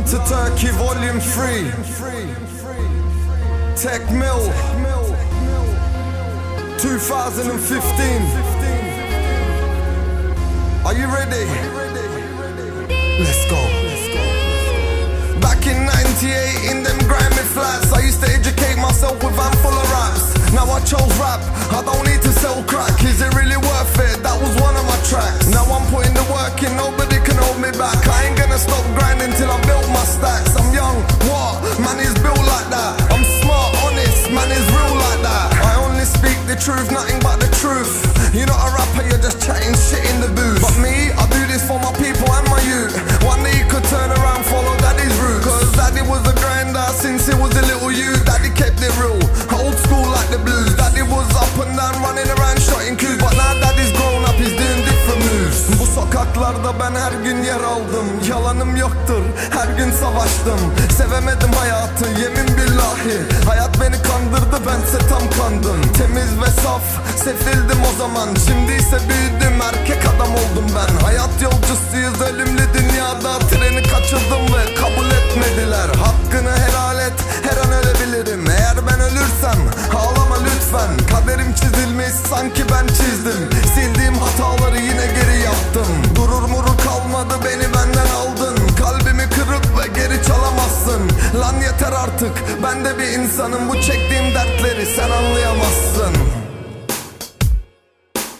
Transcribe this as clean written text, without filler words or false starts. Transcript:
Welcome to Turkey Volume 3. Tech Mill 2015. Are you ready? Let's go. Back in 98 in them grimy flats, I used to educate myself with van full of raps. Now I chose rap, I don't need to sell crack. Is it really worth it? That was one of my tracks. Now I'm putting the work in, nobody can hold me back. I ain't gonna stop grinding till I build my stacks. I'm young, what? Man is built like that. I'm smart, honest, man is real like that. I only speak the truth, nothing but the truth. You're not a rapper, you're just chatting shit in the booth. But me, I do this for my people and my youth. One day you could turn around, follow daddy's route. Cause daddy was a grinder since he was a little youth. Daddy kept it real, old school like the blues. Daddy was up and down, running around, shotting coups. But now daddy's grown up, he's doing different moves. Bu sokaklarda ben her gün yer aldım. Yalanım yoktur, her gün savaştım. Sevemedim hayatı, yemin billahi. Hayat beni kandırdı, bense tam kandım. Temiz ve saf, sefildim o zaman. Şimdi ise büyüdüm, erkek adam oldum ben. Hayat yolcusuyuz ölümlü dünyada. Treni kaçırdım ve kabul etmediler. Hakkını helal et, her an ölebilirim. Eğer ben ölürsem ağlama lütfen. Kaderim çizilmiş, sanki ben çizdim. Sildiğim hataları yine geri yaptım. Durur murur kalmadı, beni benden aldın. Kalbimi kırıp ve geri çalamazsın. Lan yeter artık, ben de bir insanım. Bu çektiğim dertleri sen anlayamazsın.